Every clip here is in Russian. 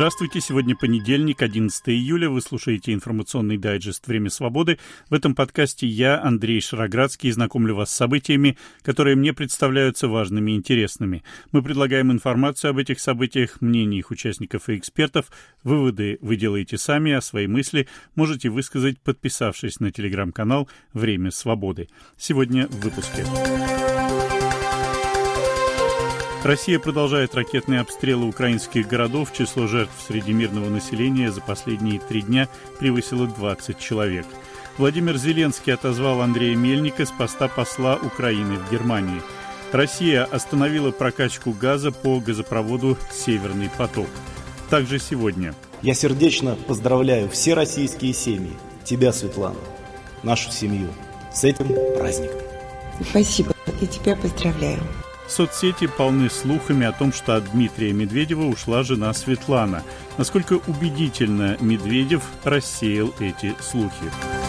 Здравствуйте, сегодня понедельник, 11 июля, вы слушаете информационный дайджест «Время свободы». В этом подкасте я, Андрей Шароградский, знакомлю вас с событиями, которые мне представляются важными и интересными. Мы предлагаем информацию об этих событиях, мнения их участников и экспертов. Выводы вы делаете сами, а свои мысли можете высказать, подписавшись на телеграм-канал «Время свободы». Сегодня в выпуске. Россия продолжает ракетные обстрелы украинских городов. Число жертв среди мирного населения за последние 3 дня превысило 20 человек. Владимир Зеленский отозвал Андрея Мельника с поста посла Украины в Германии. Россия остановила прокачку газа по газопроводу «Северный поток». Также сегодня. Я сердечно поздравляю все российские семьи, тебя, Светлана, нашу семью, с этим праздником. Спасибо, и тебя поздравляю. Соцсети полны слухами о том, что от Дмитрия Медведева ушла жена Светлана. Насколько убедительно Медведев рассеял эти слухи?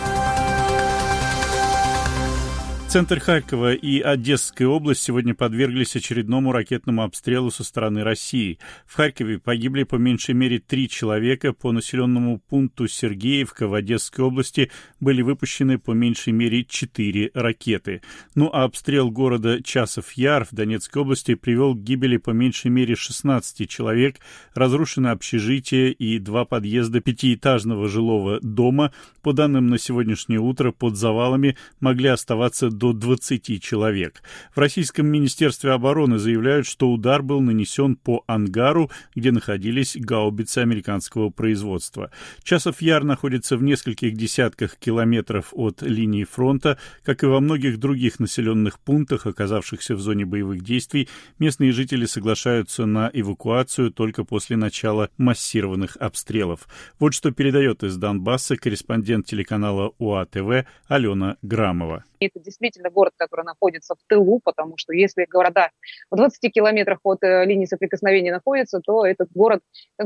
Центр Харькова и Одесская область сегодня подверглись очередному ракетному обстрелу со стороны России. В Харькове погибли по меньшей мере 3 человека. По населенному пункту Сергеевка в Одесской области были выпущены по меньшей мере 4 ракеты. Ну а обстрел города Часов-Яр в Донецкой области привел к гибели по меньшей мере 16 человек. Разрушено общежитие и 2 подъезда 5-этажного жилого дома. По данным на сегодняшнее утро, под завалами могли оставаться до 20 человек. В Российском Министерстве обороны заявляют, что удар был нанесен по ангару, где находились гаубицы американского производства. Часов-Яр находится в нескольких десятках километров от линии фронта. Как и во многих других населенных пунктах, оказавшихся в зоне боевых действий, местные жители соглашаются на эвакуацию только после начала массированных обстрелов. Вот что передает из Донбасса корреспондент телеканала УА-ТВ Алена Грамова. Это действительно город, который находится в тылу, потому что если города в 20 километрах от линии соприкосновения находятся, то этот город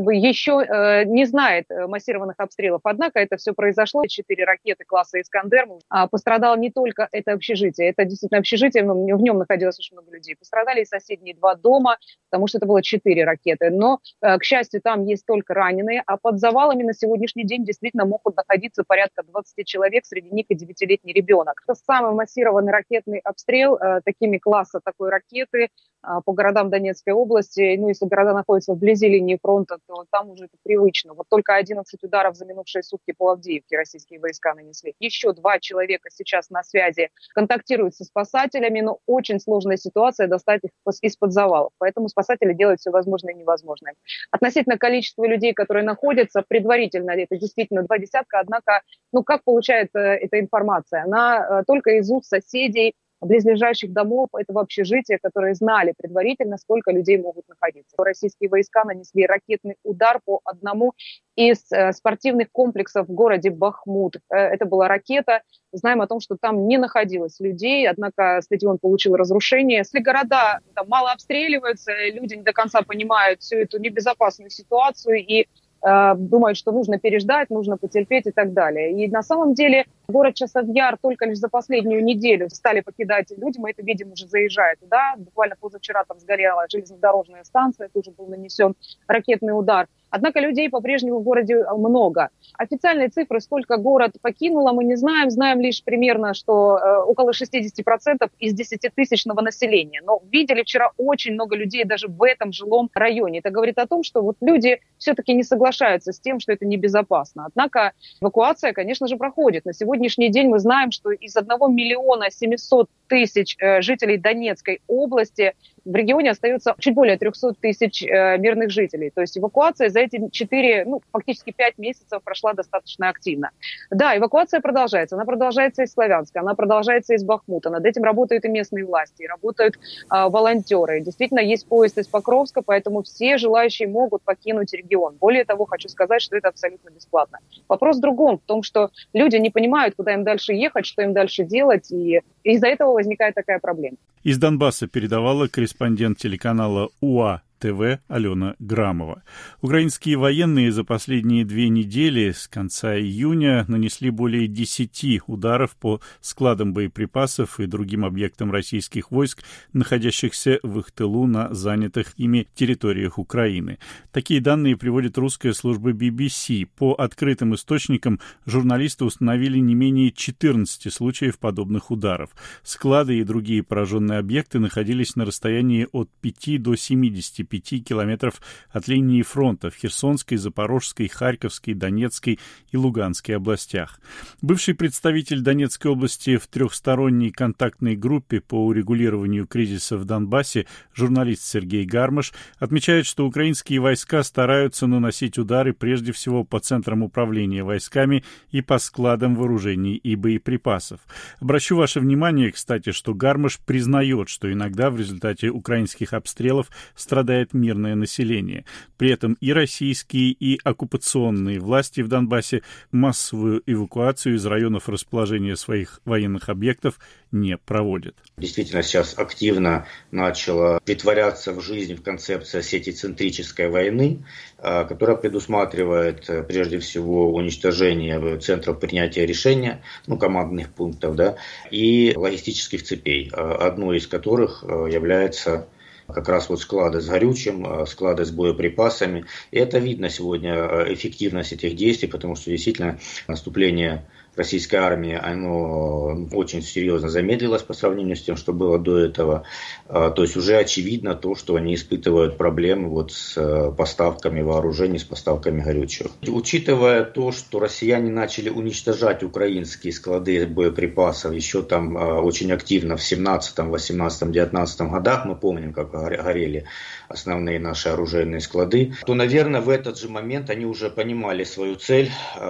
еще не знает массированных обстрелов. Однако это все произошло. 4 ракеты класса «Искандер». Пострадало не только это общежитие. Это действительно общежитие, в нем находилось очень много людей. Пострадали и соседние 2 дома, потому что это было 4 ракеты. Но, к счастью, там есть только раненые, а под завалами на сегодняшний день действительно могут находиться порядка 20 человек, среди них и 9-летний ребенок. Это самый массированный ракетный обстрел такими класса такой ракеты по городам Донецкой области. Ну, если города находятся вблизи линии фронта, то там уже это привычно. Вот только 11 ударов за минувшие сутки по Авдеевке российские войска нанесли. Еще 2 человека сейчас на связи контактируют со спасателями, но очень сложная ситуация достать их из-под завалов. Поэтому спасатели делают все возможное и невозможное. Относительно количества людей, которые находятся, предварительно это действительно 2 десятка, однако, как получается эта информация? Она только из уст соседей близлежащих домов этого общежития, которые знали предварительно, сколько людей могут находиться. Российские войска нанесли ракетный удар по одному из спортивных комплексов в городе Бахмут. Это была ракета. Знаем о том, что там не находилось людей, однако стадион получил разрушение. Если города мало обстреливаются, люди не до конца понимают всю эту небезопасную ситуацию и думают, что нужно переждать, нужно потерпеть и так далее. И на самом деле город Часов-Яр только лишь за последнюю неделю стали покидать люди. Мы это видим, уже заезжая туда. Буквально позавчера там сгорела железнодорожная станция, тоже был нанесен ракетный удар. Однако людей по-прежнему в городе много. Официальные цифры, сколько город покинуло, мы не знаем. Знаем лишь примерно, что около 60% из 10-тысячного населения. Но видели вчера очень много людей даже в этом жилом районе. Это говорит о том, что вот люди все-таки не соглашаются с тем, что это небезопасно. Однако эвакуация, конечно же, проходит. На сегодняшний день мы знаем, что из 1 700 000 жителей Донецкой области в регионе остается чуть более 300 000 мирных жителей. То есть эвакуация за эти 4, фактически 5 месяцев прошла достаточно активно. Да, эвакуация продолжается. Она продолжается из Славянска, она продолжается из Бахмута. Над этим работают и местные власти, работают волонтеры. Действительно, есть поезд из Покровска, поэтому все желающие могут покинуть регион. Более того, хочу сказать, что это абсолютно бесплатно. Вопрос в другом, в том, что люди не понимают, куда им дальше ехать, что им дальше делать, и из-за этого возникает такая проблема. Из Донбасса передавала корреспондент телеканала УА ТВ Алена Грамова. Украинские военные за последние 2 недели с конца июня нанесли более 10 ударов по складам боеприпасов и другим объектам российских войск, находящихся в их тылу на занятых ими территориях Украины. Такие данные приводит русская служба BBC. По открытым источникам журналисты установили не менее 14 случаев подобных ударов. Склады и другие пораженные объекты находились на расстоянии от 5 до 75 километров от линии фронта в Херсонской, Запорожской, Харьковской, Донецкой и Луганской областях. Бывший представитель Донецкой области в трехсторонней контактной группе по урегулированию кризиса в Донбассе, журналист Сергей Гармаш, отмечает, что украинские войска стараются наносить удары прежде всего по центрам управления войсками и по складам вооружений и боеприпасов. Обращу ваше внимание, кстати, что Гармаш признает, что иногда в результате украинских обстрелов страдает мирное население. При этом и российские, и оккупационные власти в Донбассе массовую эвакуацию из районов расположения своих военных объектов не проводят. Действительно, сейчас активно начала претворяться в жизнь концепция сетицентрической войны, которая предусматривает прежде всего уничтожение центров принятия решения, командных пунктов, и логистических цепей, одной из которых является как раз склады с горючим, склады с боеприпасами. И это видно сегодня, эффективность этих действий, потому что действительно наступление российской армии, оно очень серьезно замедлилось по сравнению с тем, что было до этого. То есть уже очевидно то, что они испытывают проблемы с поставками вооружений, с поставками горючего. Учитывая то, что россияне начали уничтожать украинские склады боеприпасов еще там очень активно в 17, 18, 19 годах, мы помним, как горели основные наши оружейные склады, то, наверное, в этот же момент они уже понимали свою цель,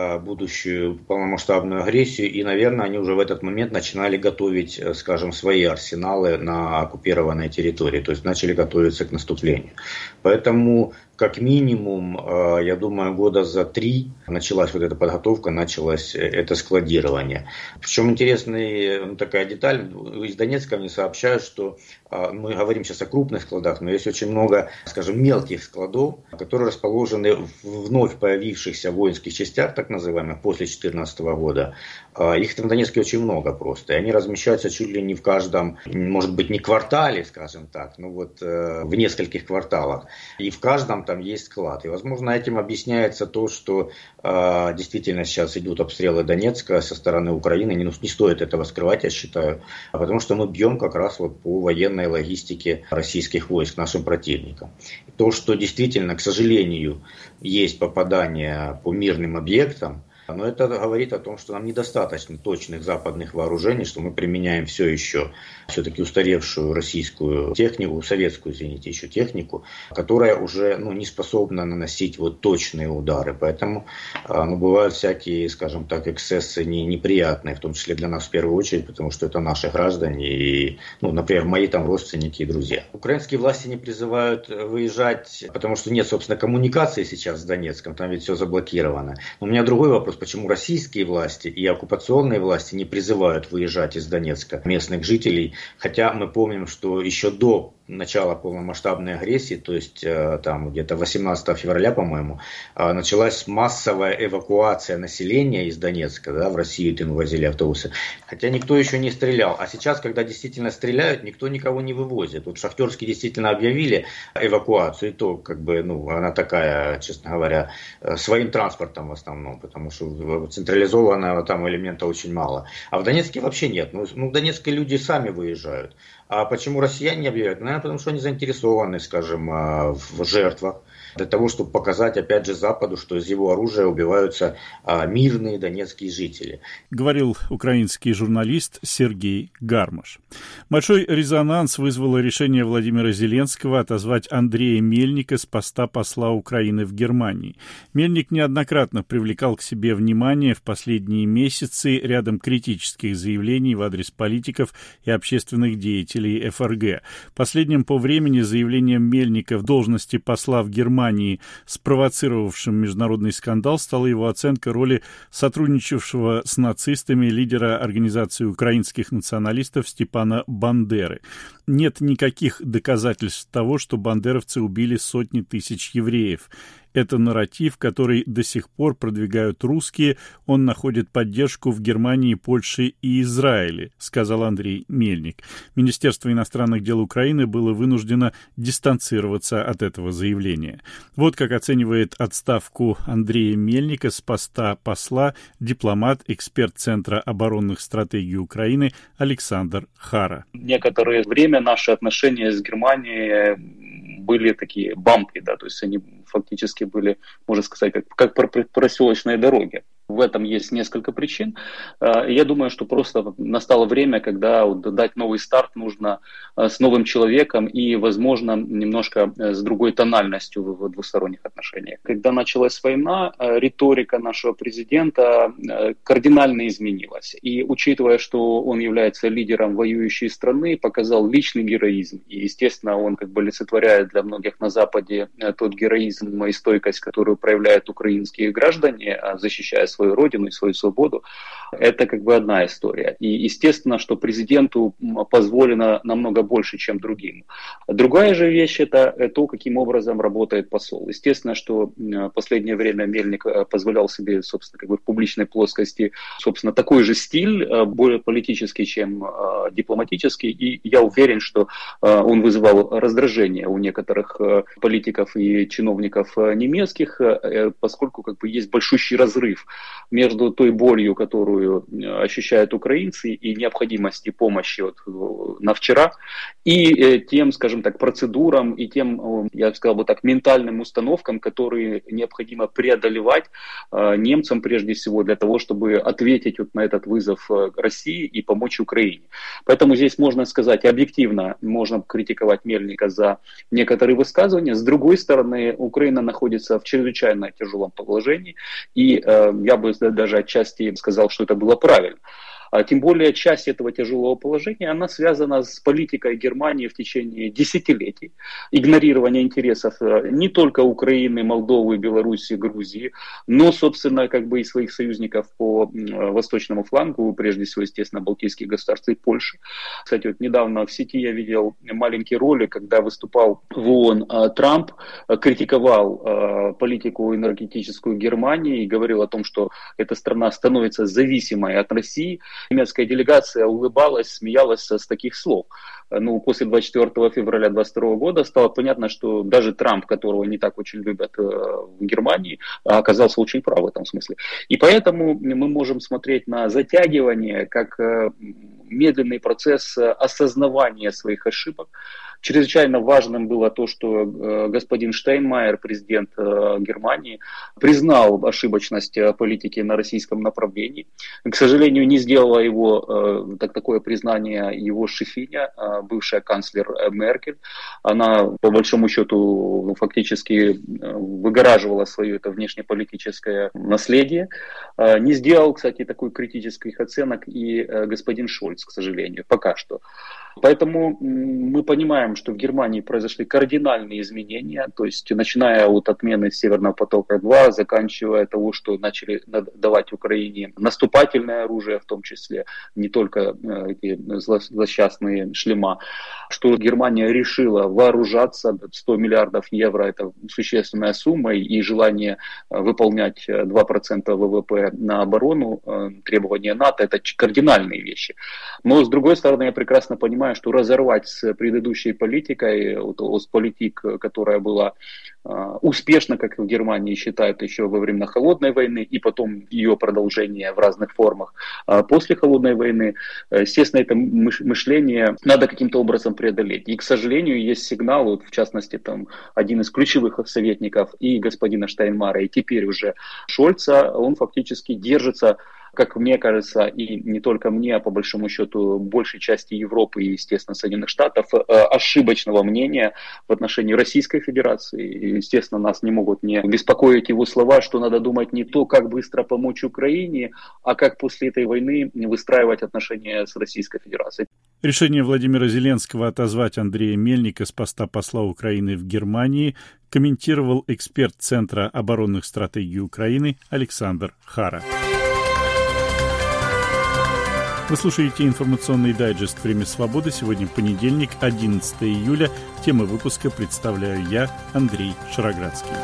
будущую полномасштабную агрессию, и, наверное, они уже в этот момент начинали готовить, скажем, свои арсеналы на оккупированной территории, то есть начали готовиться к наступлению. Поэтому, как минимум, я думаю, года за 3 началась эта подготовка, началось это складирование. Причем интересная такая деталь, из Донецка мне сообщают, что мы говорим сейчас о крупных складах, но есть очень много, скажем, мелких складов, которые расположены в вновь появившихся воинских частях, так называемых, после 2014 года. Их там в Донецке очень много просто, и они размещаются чуть ли не в каждом, может быть, не квартале, скажем так, но в нескольких кварталах. И в каждом там есть склад. И, возможно, этим объясняется то, что действительно сейчас идут обстрелы Донецка со стороны Украины. Не стоит этого скрывать, я считаю, потому что мы бьем как раз по военной логистике российских войск нашим противникам. То, что действительно, к сожалению, есть попадания по мирным объектам, но это говорит о том, что нам недостаточно точных западных вооружений, что мы применяем все-таки устаревшую российскую технику, советскую, извините, еще технику, которая уже не способна наносить точные удары. Поэтому бывают всякие, скажем так, эксцессы неприятные, в том числе для нас в первую очередь, потому что это наши граждане и, например, мои там родственники и друзья. Украинские власти не призывают выезжать, потому что нет, собственно, коммуникации сейчас с Донецком, там ведь все заблокировано. Но у меня другой вопрос. Почему российские власти и оккупационные власти не призывают выезжать из Донецка местных жителей, хотя мы помним, что еще до начала полномасштабной агрессии, то есть там где-то 18 февраля, по-моему, началась массовая эвакуация населения из Донецка, в Россию им возили автобусы, хотя никто еще не стрелял. А сейчас, когда действительно стреляют, никто никого не вывозит. Шахтерские действительно объявили эвакуацию, и то, она такая, честно говоря, своим транспортом в основном, потому что централизованного там элемента очень мало. А в Донецке вообще нет. В Донецке люди сами выезжают. А почему россияне не объявляют? Наверное, потому что они заинтересованы, скажем, в жертвах. Для того, чтобы показать, опять же, Западу, что из его оружия убиваются мирные донецкие жители. Говорил украинский журналист Сергей Гармаш. Большой резонанс вызвало решение Владимира Зеленского отозвать Андрея Мельника с поста посла Украины в Германии. Мельник неоднократно привлекал к себе внимание в последние месяцы рядом критических заявлений в адрес политиков и общественных деятелей ФРГ. Последним по времени заявлением Мельника в должности посла в Германии Германии, спровоцировавшим международный скандал, стала его оценка роли сотрудничавшего с нацистами лидера организации украинских националистов Степана Бандеры. Нет никаких доказательств того, что бандеровцы убили сотни тысяч евреев. Это нарратив, который до сих пор продвигают русские. Он находит поддержку в Германии, Польше и Израиле, сказал Андрей Мельник. Министерство иностранных дел Украины было вынуждено дистанцироваться от этого заявления. Вот как оценивает отставку Андрея Мельника с поста посла дипломат, эксперт Центра оборонных стратегий Украины Александр Хара. Некоторое время наши отношения с Германией были такие бампи, да, то есть они фактически были, можно сказать, как по проселочной дороге. В этом есть несколько причин. Я думаю, что просто настало время, когда дать новый старт нужно с новым человеком и, возможно, немножко с другой тональностью в двусторонних отношениях. Когда началась война, риторика нашего президента кардинально изменилась. И учитывая, что он является лидером воюющей страны, показал личный героизм. И, естественно, он олицетворяет для многих на Западе тот героизм и стойкость, которую проявляют украинские граждане, защищая свою родину и свою свободу. Это одна история. И естественно, что президенту позволено намного больше, чем другим. Другая же вещь — это то, каким образом работает посол. Естественно, что в последнее время Мельник позволял себе, собственно, в публичной плоскости, собственно, такой же стиль, более политический, чем дипломатический. И я уверен, что он вызывал раздражение у некоторых политиков и чиновников немецких, поскольку есть большущий разрыв между той болью, которую ощущают украинцы, и необходимости помощи на вчера, и тем, скажем так, процедурам, и тем, я сказал бы так, ментальным установкам, которые необходимо преодолевать немцам прежде всего для того, чтобы ответить на этот вызов России и помочь Украине. Поэтому здесь можно сказать, объективно можно критиковать Мельника за некоторые высказывания. С другой стороны, Украина находится в чрезвычайно тяжелом положении, и я бы даже отчасти сказал, что это было правильно. Тем более часть этого тяжелого положения, она связана с политикой Германии в течение десятилетий. Игнорирование интересов не только Украины, Молдовы, Белоруссии, Грузии, но, собственно, и своих союзников по восточному флангу, прежде всего, естественно, Балтийских государств и Польши. Кстати, недавно в сети я видел маленький ролик, когда выступал в ООН Трамп, критиковал политику энергетическую Германии и говорил о том, что эта страна становится зависимой от России. Немецкая делегация улыбалась, смеялась с таких слов. После 24 февраля 2022 года стало понятно, что даже Трамп, которого не так очень любят в Германии, оказался очень прав в этом смысле. И поэтому мы можем смотреть на затягивание как медленный процесс осознавания своих ошибок. Чрезвычайно важным было то, что господин Штайнмайер, президент Германии, признал ошибочность политики на российском направлении. К сожалению, не сделала его такое признание его шефиня, бывшая канцлер Меркель. Она, по большому счету, фактически выгораживала свое это внешнеполитическое наследие. Не сделал, кстати, такой критических оценок и господин Шольц, к сожалению, пока что. Поэтому мы понимаем, что в Германии произошли кардинальные изменения, то есть начиная от отмены Северного потока-2, заканчивая того, что начали давать Украине наступательное оружие, в том числе не только эти злосчастные шлема, что Германия решила вооружаться, 100 миллиардов евро — это существенная сумма, и желание выполнять 2% ВВП на оборону, требования НАТО — это кардинальные вещи. Но, с другой стороны, я прекрасно понимаю, что разорвать с предыдущей политикой, Остполитик, которая была успешна, как в Германии считают, еще во времена Холодной войны, и потом ее продолжение в разных формах после Холодной войны, естественно, это мышление надо каким-то образом преодолеть. И, к сожалению, есть сигнал, в частности, один из ключевых советников и господина Штайнмайера, и теперь уже Шольца, он фактически держится, как мне кажется, и не только мне, а по большому счету большей части Европы и, естественно, Соединенных Штатов, ошибочного мнения в отношении Российской Федерации. И, естественно, нас не могут не беспокоить его слова, что надо думать не то, как быстро помочь Украине, а как после этой войны выстраивать отношения с Российской Федерацией. Решение Владимира Зеленского отозвать Андрея Мельника с поста посла Украины в Германии комментировал эксперт Центра оборонных стратегий Украины Александр Хара. Вы слушаете информационный дайджест «Время свободы». Сегодня понедельник, 11 июля. Темы выпуска представляю я, Андрей Шароградский.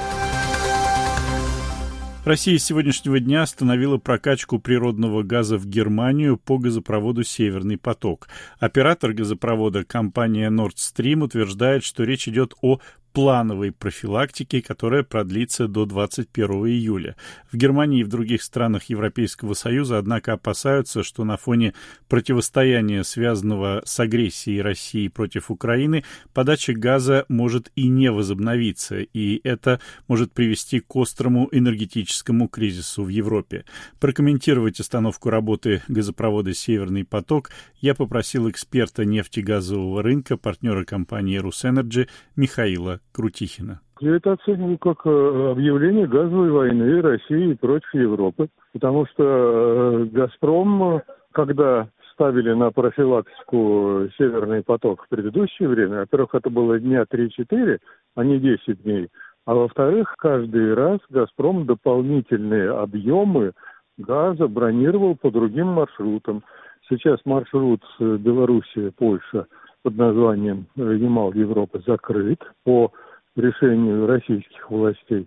Россия с сегодняшнего дня остановила прокачку природного газа в Германию по газопроводу «Северный поток». Оператор газопровода, компания Nord Stream, утверждает, что речь идет о плановой профилактике, которая продлится до 21 июля. В Германии и в других странах Европейского Союза, однако, опасаются, что на фоне противостояния, связанного с агрессией России против Украины, подача газа может и не возобновиться, и это может привести к острому энергетическому кризису в Европе. Прокомментировать остановку работы газопровода «Северный поток» я попросил эксперта нефтегазового рынка, партнера компании «Русэнерджи» Михаила Крутихина. Я это оцениваю как объявление газовой войны России против Европы, потому что «Газпром», когда ставили на профилактику «Северный поток» в предыдущее время, во-первых, это было дня 3-4, а не 10 дней, а во-вторых, каждый раз «Газпром» дополнительные объемы газа бронировал по другим маршрутам. Сейчас маршрут Белоруссия-Польша под названием Ямал-Европа закрыт по решению российских властей,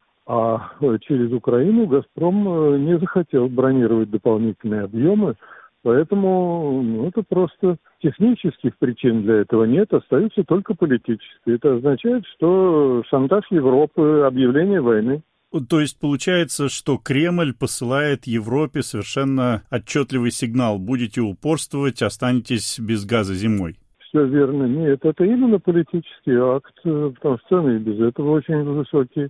а через Украину «Газпром» не захотел бронировать дополнительные объемы, поэтому это просто технических причин для этого нет, остаются только политические. Это означает, что шантаж Европы, объявление войны. То есть получается, что Кремль посылает Европе совершенно отчетливый сигнал: будете упорствовать, останетесь без газа зимой. Все верно. Нет, это именно политический акт, потому что цены и без этого очень высокие.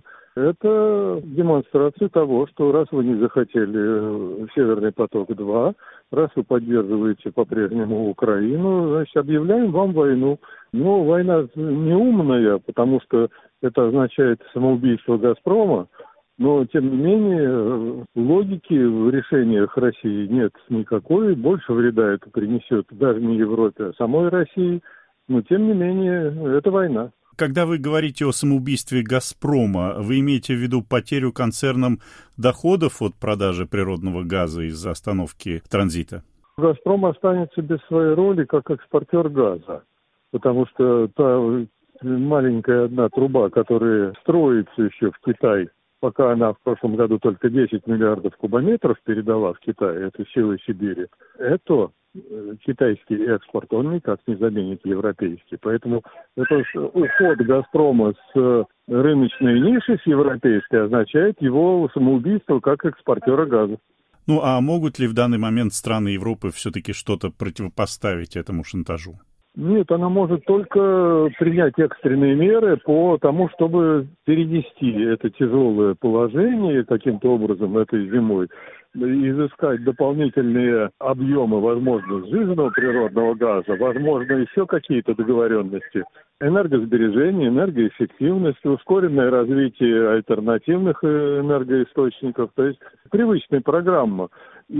Это демонстрация того, что раз вы не захотели «Северный поток-2», раз вы поддерживаете по-прежнему Украину, значит, объявляем вам войну. Но война не умная, потому что это означает самоубийство «Газпрома», но, тем не менее, логики в решениях России нет никакой. Больше вреда это принесет даже не Европе, а самой России. Но, тем не менее, это война. Когда вы говорите о самоубийстве «Газпрома», вы имеете в виду потерю концерном доходов от продажи природного газа из-за остановки транзита? «Газпром» останется без своей роли как экспортер газа, потому что та маленькая одна труба, которая строится еще в Китай, пока она в прошлом году только 10 миллиардов кубометров передала в Китай, это силы Сибири, это китайский экспорт, он никак не заменит европейский. Поэтому это уход «Газпрома» с рыночной ниши, с европейской, означает его самоубийство как экспортера газа. Ну а могут ли в данный момент страны Европы все-таки что-то противопоставить этому шантажу? Нет, она может только принять экстренные меры по тому, чтобы перенести это тяжелое положение каким-то образом этой зимой, изыскать дополнительные объемы, возможно, сжиженного природного газа, возможно, еще какие-то договоренности, энергосбережение, энергоэффективность, ускоренное развитие альтернативных энергоисточников, то есть привычная программа.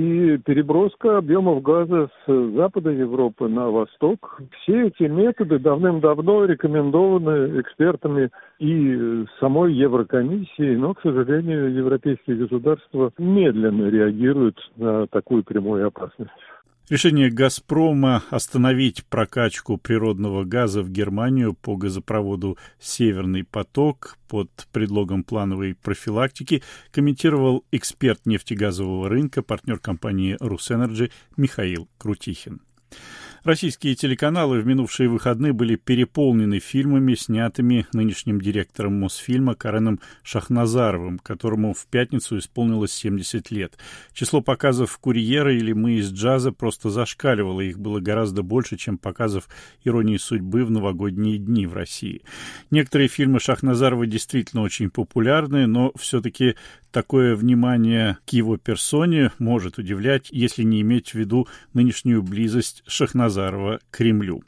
И переброска объемов газа с запада Европы на восток. Все эти методы давным-давно рекомендованы экспертами и самой Еврокомиссией, но, к сожалению, европейские государства медленно реагируют на такую прямую опасность. Решение «Газпрома» остановить прокачку природного газа в Германию по газопроводу «Северный поток» под предлогом плановой профилактики комментировал эксперт нефтегазового рынка, партнер компании «Русэнерджи» Михаил Крутихин. Российские телеканалы в минувшие выходные были переполнены фильмами, снятыми нынешним директором Мосфильма Кареном Шахназаровым, которому в пятницу исполнилось 70 лет. Число показов «Курьера» или «Мы из джаза» просто зашкаливало. Их было гораздо больше, чем показов «Иронии судьбы» в новогодние дни в России. Некоторые фильмы Шахназарова действительно очень популярны, но все-таки такое внимание к его персоне может удивлять, если не иметь в виду нынешнюю близость Шахназарова к Кремлю.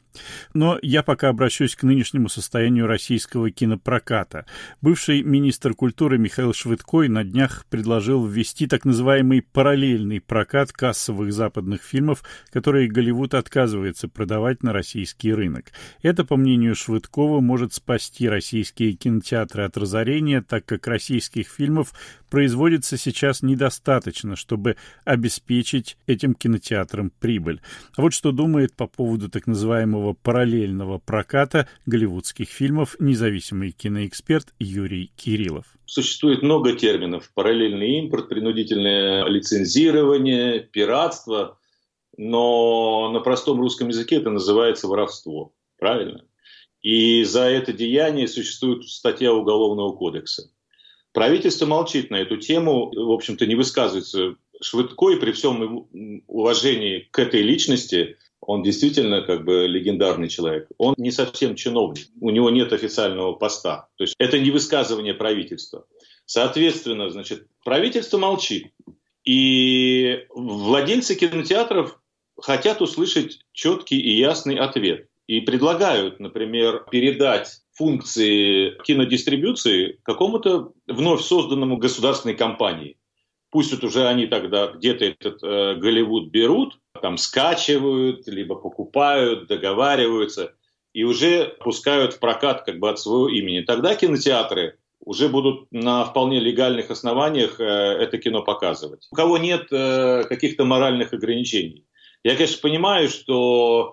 Но я пока обращусь к нынешнему состоянию российского кинопроката. Бывший министр культуры Михаил Швыдкой на днях предложил ввести так называемый параллельный прокат кассовых западных фильмов, которые Голливуд отказывается продавать на российский рынок. Это, по мнению Швыдкова, может спасти российские кинотеатры от разорения, так как российских фильмов производится сейчас недостаточно, чтобы обеспечить этим кинотеатрам прибыль. А вот что думает по поводу так называемого параллельного проката голливудских фильмов независимый киноэксперт Юрий Кириллов. Существует много терминов. Параллельный импорт, принудительное лицензирование, пиратство. Но на простом русском языке это называется воровство. Правильно? И за это деяние существует статья Уголовного кодекса. Правительство молчит на эту тему, в общем-то, не высказывается. Швыдкой, при всем уважении к этой личности, он действительно как бы легендарный человек. Он не совсем чиновник, у него нет официального поста. То есть это не высказывание правительства. Соответственно, значит, правительство молчит. И владельцы кинотеатров хотят услышать четкий и ясный ответ. И предлагают, например, передать функции кинодистрибуции какому-то вновь созданному государственной компании. Пусть вот уже они тогда где-то этот Голливуд берут, там скачивают, либо покупают, договариваются и уже пускают в прокат как бы от своего имени. Тогда кинотеатры уже будут на вполне легальных основаниях это кино показывать. У кого нет каких-то моральных ограничений. Я, конечно, понимаю, что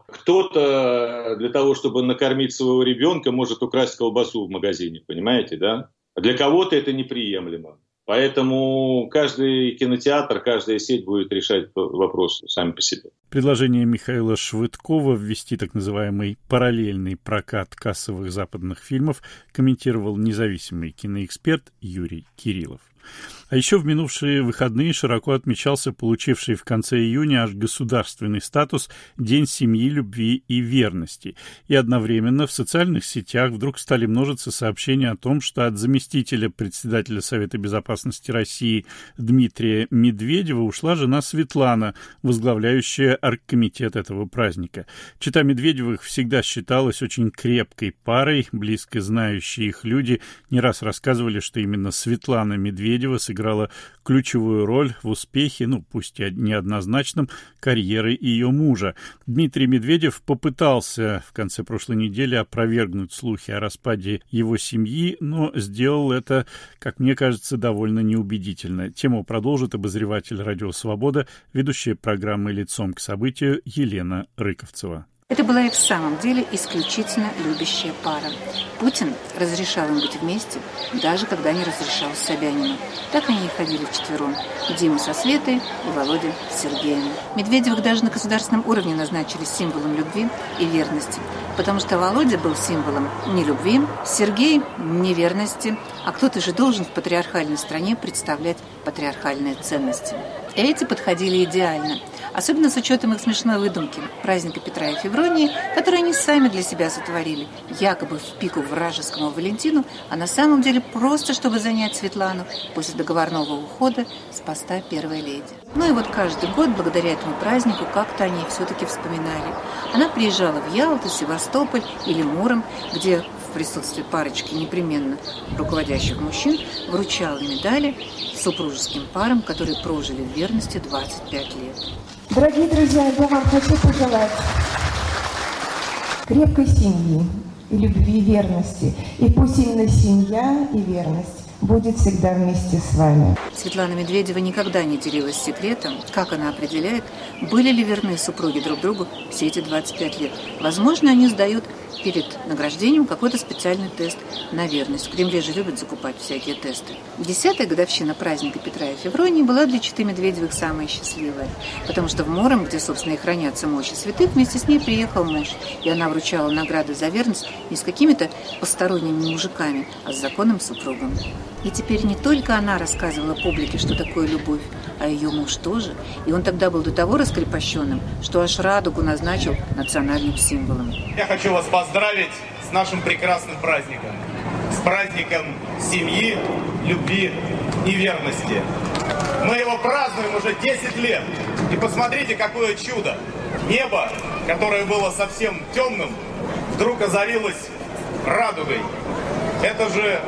кто-то для того, чтобы накормить своего ребенка, может украсть колбасу в магазине, понимаете, да? А для кого-то это неприемлемо. Поэтому каждый кинотеатр, каждая сеть будет решать вопрос сами по себе. Предложение Михаила Швыдкова ввести так называемый параллельный прокат кассовых западных фильмов комментировал независимый киноэксперт Юрий Кириллов. А еще в минувшие выходные широко отмечался получивший в конце июня аж государственный статус День семьи, любви и верности. И одновременно в социальных сетях вдруг стали множиться сообщения о том, что от заместителя председателя Совета безопасности России Дмитрия Медведева ушла жена Светлана, возглавляющая оргкомитет этого праздника. Чета Медведевых всегда считалась очень крепкой парой, близко знающие их люди не раз рассказывали, что именно Светлана Медведева сыграла ключевую роль в успехе, пусть и неоднозначном, карьеры ее мужа. Дмитрий Медведев попытался в конце прошлой недели опровергнуть слухи о распаде его семьи, но сделал это, как мне кажется, довольно неубедительно. Тему продолжит обозреватель «Радио Свобода», ведущая программы «Лицом к событию» Елена Рыковцева. Это была и в самом деле исключительно любящая пара. Путин разрешал им быть вместе, даже когда не разрешал Собянину. Так они и ходили вчетвером. Дима со Светой и Володя с Сергеем. Медведевых даже на государственном уровне назначили символом любви и верности. Потому что Володя был символом не любви, Сергей – неверности, а кто-то же должен в патриархальной стране представлять патриархальные ценности. И эти подходили идеально. Особенно с учетом их смешной выдумки праздника Петра и Февронии, которые они сами для себя сотворили, якобы в пику вражескому Валентину, а на самом деле просто чтобы занять Светлану после договорного ухода с поста первой леди. И вот каждый год, благодаря этому празднику, как-то они все-таки вспоминали. Она приезжала в Ялту, Севастополь или Муром, где в присутствии парочки непременно руководящих мужчин вручала медали супружеским парам, которые прожили в верности 25 лет. Дорогие друзья, я вам хочу пожелать крепкой семьи, и любви, и верности. И пусть именно семья и верность будет всегда вместе с вами. Светлана Медведева никогда не делилась секретом, как она определяет, были ли верны супруги друг другу все эти 25 лет. Возможно, они сдают перед награждением какой-то специальный тест на верность. В Кремле же любят закупать всякие тесты. 10-я годовщина праздника Петра и Февронии была для четы Медведевых самая счастливая, потому что в Муром, где, собственно, и хранятся мощи святых, вместе с ней приехал муж, и она вручала награды за верность не с какими-то посторонними мужиками, а с законным супругом. И теперь не только она рассказывала публике, что такое любовь, а ее муж тоже. И он тогда был до того раскрепощенным, что аж радугу назначил национальным символом. Я хочу вас поздравить с нашим прекрасным праздником. С праздником семьи, любви и верности. Мы его празднуем уже 10 лет. И посмотрите, какое чудо. Небо которое было совсем темным, вдруг озарилось радугой. Это же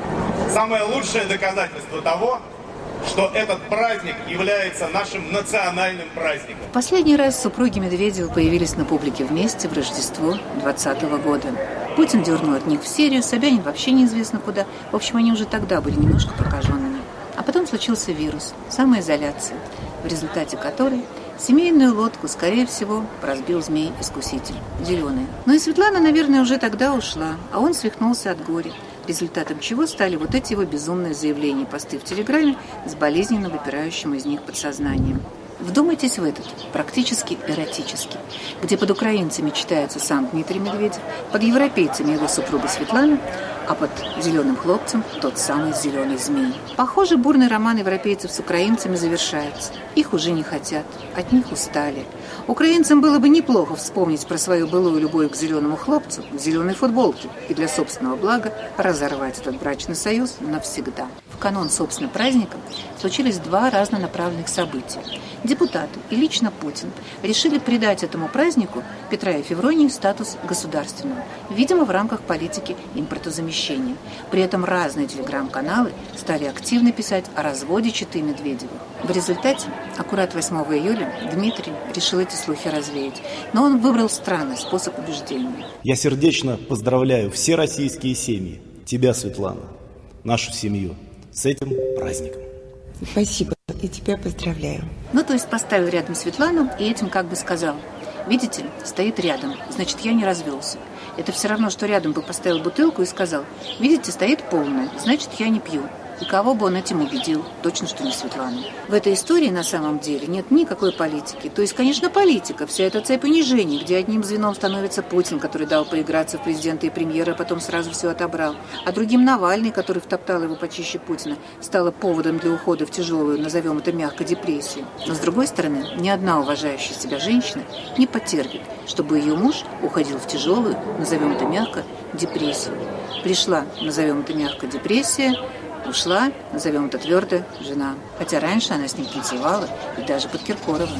самое лучшее доказательство того, что этот праздник является нашим национальным праздником. Последний раз супруги Медведевы появились на публике вместе в Рождество 2020 года. Путин дернул от них в Сирию, Собянин вообще неизвестно куда. В общем, они уже тогда были немножко прокаженными. А потом случился вирус, самоизоляция, в результате которой семейную лодку, скорее всего, разбил змей-искуситель, зеленый. Но и Светлана, наверное, уже тогда ушла, а он свихнулся от горя, результатом чего стали вот эти его безумные заявления и посты в Телеграме с болезненно выпирающим из них подсознанием. Вдумайтесь в этот, практически эротический, где под украинцами читается сам Дмитрий Медведев, под европейцами его супруга Светлана, а под зеленым хлопцем тот самый зеленый змей. Похоже, бурный роман европейцев с украинцами завершается. Их уже не хотят, от них устали. Украинцам было бы неплохо вспомнить про свою былую любовь к зеленому хлопцу в зеленой футболке и для собственного блага разорвать этот брачный союз навсегда. В канун, собственно, праздника случились два разнонаправленных события. Депутаты и лично Путин решили придать этому празднику Петра и Февронии статус государственного, видимо, в рамках политики импортозамещения. При этом разные телеграм-каналы стали активно писать о разводе четы Медведевых. В результате, аккурат 8 июля, Дмитрий решил эти слухи развеять, но он выбрал странный способ убеждения. Я сердечно поздравляю все российские семьи, тебя, Светлана, нашу семью, с этим праздником. Спасибо, и тебя поздравляю. Ну, то есть поставил рядом Светлану и этим как бы сказал: видите, стоит рядом, значит, я не развелся. Это все равно, что рядом бы поставил бутылку и сказал: видите, стоит полная, значит, я не пью. И кого бы он этим убедил? Точно, что не Светлану. В этой истории на самом деле нет никакой политики. То есть, конечно, политика, вся эта цепь унижений, где одним звеном становится Путин, который дал поиграться в президента и премьера, а потом сразу все отобрал. А другим Навальный, который втоптал его почище Путина, стало поводом для ухода в тяжелую, назовем это мягко, депрессию. Но, с другой стороны, ни одна уважающая себя женщина не потерпит, чтобы ее муж уходил в тяжелую, назовем это мягко, депрессию. Пришла, назовем это мягко, депрессия, ушла, назовем это твердо, жена. Хотя раньше она с ним танцевала и даже под Киркоровым.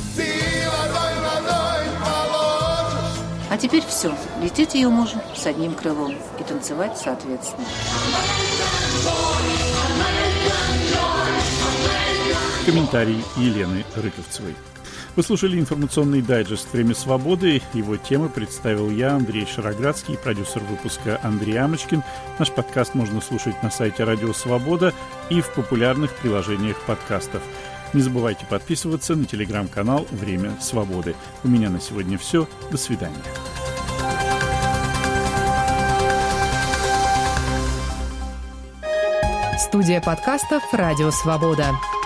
А теперь все. Лететь ее мужу с одним крылом и танцевать соответственно. Комментарий Елены Рыковцевой. Вы слушали информационный дайджест «Время свободы». Его темы представил я, Андрей Шароградский, продюсер выпуска Андрей Амочкин. Наш подкаст можно слушать на сайте Радио Свобода и в популярных приложениях подкастов. Не забывайте подписываться на телеграм-канал «Время свободы». У меня на сегодня все. До свидания. Студия подкастов «Радио Свобода».